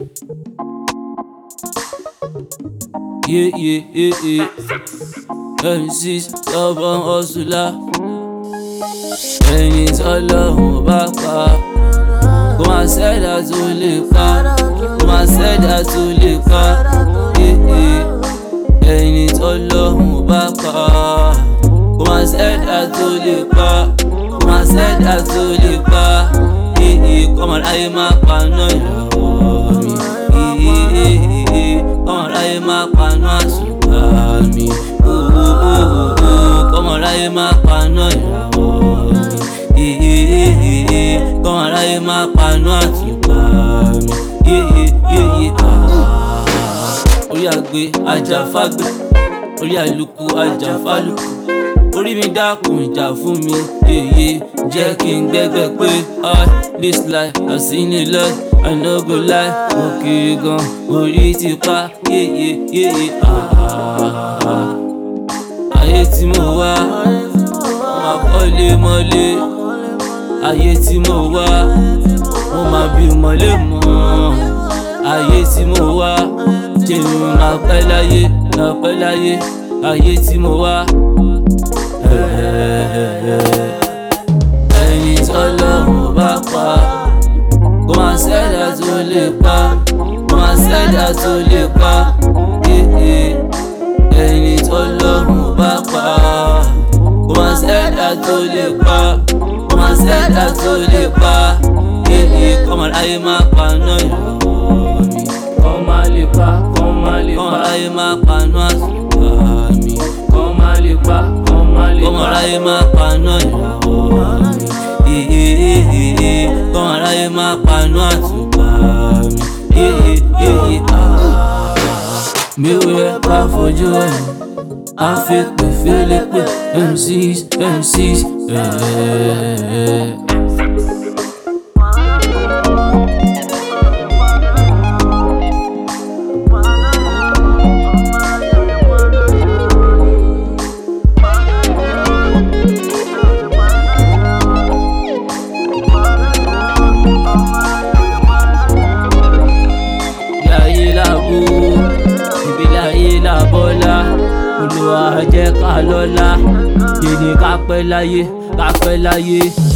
Yeah. MCs stubborn hustler. Ẹni t'Ọlọ́run bá pa, kò má ṣẹ̀dá tó lè pa, kò má ṣẹ̀dá tó lè pa. Ẹni t'Ọlọ́run bá pa, kò má ṣẹ̀dá tó lè pa, kò má ṣẹ̀dá tó lè pa. Kọ́mọ láyé má paná ìràwọ̀ mi. Kọ́mọ láyé má paná àsùnká mi. Kọ́mọ láyé má paná ìràwọ̀ mi. Kọ́mọ láyé má paná àtùpà mi. Orí àgbé ajáfágbé, orí àlùkù ajáfálùkù. Orí mi dákun ìjà fún mi, jẹ́ kí n gbẹ́gbẹ́ pé this life I seen a lot, I no go lie. Mo kiri gan, orí ti pa, ayé tí mo wá, mo máa kọ́lé mọ́lé. Ayé tí mo wá, mo máa bí mọ́lé mọ́. Ayé tí mo wá, jẹ́mi máa pẹ́ láyé, máa pẹ́ láyé. Ayé tí mo wá. Ẹni t'Ọlọ́run bá pa, kò má ṣẹ̀dá tó lè pa, kò má ṣẹ̀dá tó lè pa. Ẹni t'Ọlọ́run bá pa, kò má ṣẹ̀dá tó lè pa, kò má ṣẹ̀dá tó lè pa. Kọ́mọ láyé má paná ìràwọ̀ mi. Kọ́mọ lè pa, kọ́mọ lè Kọ́mọ pa, láyé má paná àsùnká mi. kọ́mọ lè pa, kọ́mọ lè Kọ́mọ pa. láyé má paná ìràwọ̀ mi. Kọ́mọ láyé má paná àtùpà mi. Mi ò yẹ ká fojú ẹ̀, a fi pè fẹ́lẹ́ pé MCs. Láyé làbú, ibi láyé làbọ́lá. Olúwa jẹ́ ká lọ́lá, yé ni ká pẹ́ láyé, ká pẹ́ láyé.